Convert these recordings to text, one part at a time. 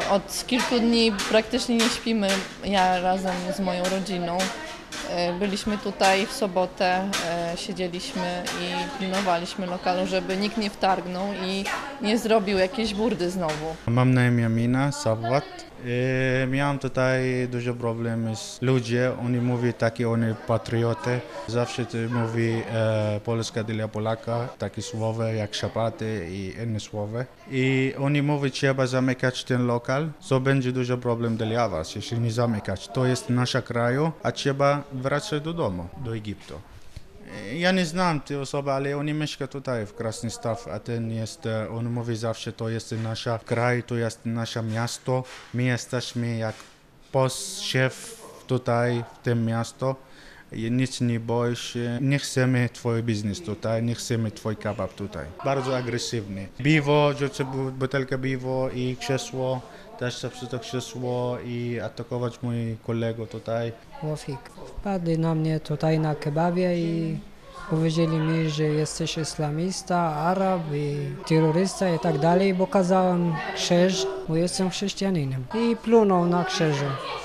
Od kilku dni praktycznie nie śpimy, ja razem z moją rodziną. Byliśmy tutaj w sobotę, siedzieliśmy i pilnowaliśmy lokalu, żeby nikt nie wtargnął i nie zrobił jakiejś burdy znowu. Mam na imię Mina Sawat. Miałem tutaj dużo problemów z ludźmi, oni mówią takie, oni patrioty. Zawsze mówi Polska dla Polaka, takie słowa jak szapaty i inne słowa. I oni mówią, trzeba zamykać ten lokal, to będzie dużo problem dla was, jeśli nie zamykać. To jest nasz kraj, a trzeba wracać do domu, do Egiptu. Ja nie znam tej osoby, ale oni mieszkają tutaj w Krasnystaw, a ten jest, on mówi zawsze, to jest nasz kraj, to jest nasze miasto. My jesteśmy jak szef tutaj w tym miasto. I nic nie boisz się, nie chcemy twój biznes tutaj, nie chcemy twój kebab tutaj. Bardzo agresywny. Piwo, rzucę butelkę piwo i krzesło, też zepsuć to krzesło i atakować mój kolegę tutaj. Łofik. Wpadli na mnie tutaj na kebabie i powiedzieli mi, że jesteś islamista, Arab i terrorysta i tak dalej, bo kazałem krzyż, bo jestem chrześcijaninem. I plunął na krzyżu.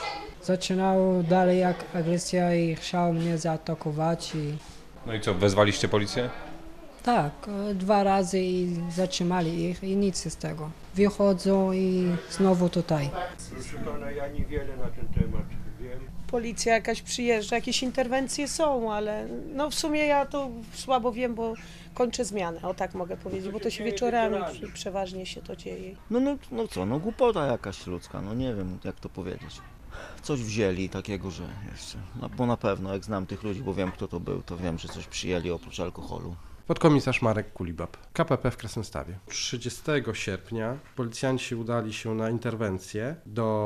Zaczynał dalej jak agresja i chciał mnie zaatakować. No i co, wezwaliście policję? Tak, 2 razy i zatrzymali ich i nic z tego. Wychodzą i znowu tutaj. Proszę pana, ja niewiele na ten temat wiem. Policja jakaś przyjeżdża, jakieś interwencje są, ale no w sumie ja to słabo wiem, bo kończę zmianę, o tak mogę powiedzieć, bo to się wieczorami przeważnie się to dzieje. No co, no głupota jakaś ludzka, no nie wiem jak to powiedzieć. Coś wzięli takiego, że jeszcze, no bo na pewno jak znam tych ludzi, bo wiem kto to był, to wiem, że coś przyjęli oprócz alkoholu. Podkomisarz Marek Kulibab, KPP w Krasnystawie. 30 sierpnia policjanci udali się na interwencję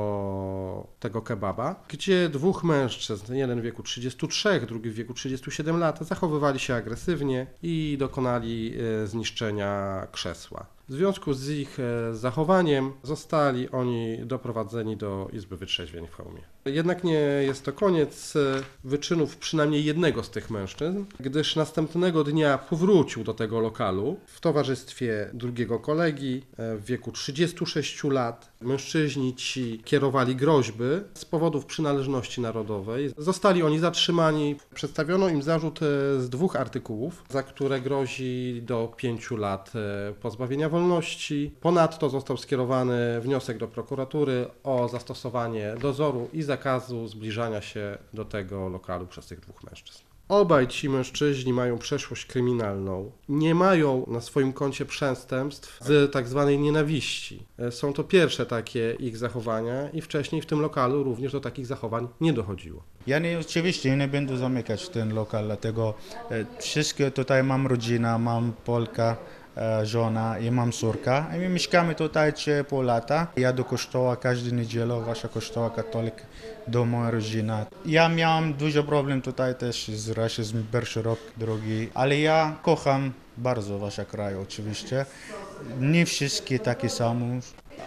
do tego kebaba, gdzie 2 mężczyzn, jeden w wieku 33, drugi w wieku 37 lat, zachowywali się agresywnie i dokonali zniszczenia krzesła. W związku z ich zachowaniem zostali oni doprowadzeni do Izby Wytrzeźwień w Chełmie. Jednak nie jest to koniec wyczynów przynajmniej jednego z tych mężczyzn, gdyż następnego dnia powrócił do tego lokalu w towarzystwie drugiego kolegi w wieku 36 lat. Mężczyźni ci kierowali groźby z powodów przynależności narodowej. Zostali oni zatrzymani. Przedstawiono im zarzut z 2 artykułów, za które grozi do 5 lat pozbawienia wolności. Ponadto został skierowany wniosek do prokuratury o zastosowanie dozoru i zakazu zbliżania się do tego lokalu przez tych 2 mężczyzn. Obaj ci mężczyźni mają przeszłość kryminalną, nie mają na swoim koncie przestępstw z tak zwanej nienawiści. Są to pierwsze takie ich zachowania i wcześniej w tym lokalu również do takich zachowań nie dochodziło. Ja oczywiście nie będę zamykać ten lokal, dlatego wszystkie tutaj mam rodzinę, mam Polka, żona i mam córkę. I my mieszkamy tutaj 3,5 lata. Ja do kościoła każdą niedzielę, wasza kościoła katolik, do mojej rodziny. Ja miałem dużo problem tutaj też z rasizmem, pierwszy rok, drugi, ale ja kocham bardzo wasz kraj oczywiście. Nie wszystkie takie same.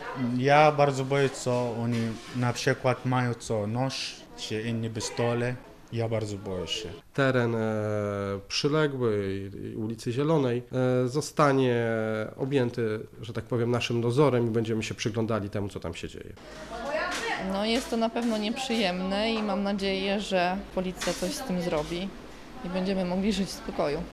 Ja bardzo boję, co oni na przykład mają nóż, czy inne pistole. Ja bardzo boję się. Teren przyległy ulicy Zielonej zostanie objęty, że tak powiem, naszym dozorem i będziemy się przyglądali temu, co tam się dzieje. No jest to na pewno nieprzyjemne i mam nadzieję, że policja coś z tym zrobi i będziemy mogli żyć w spokoju.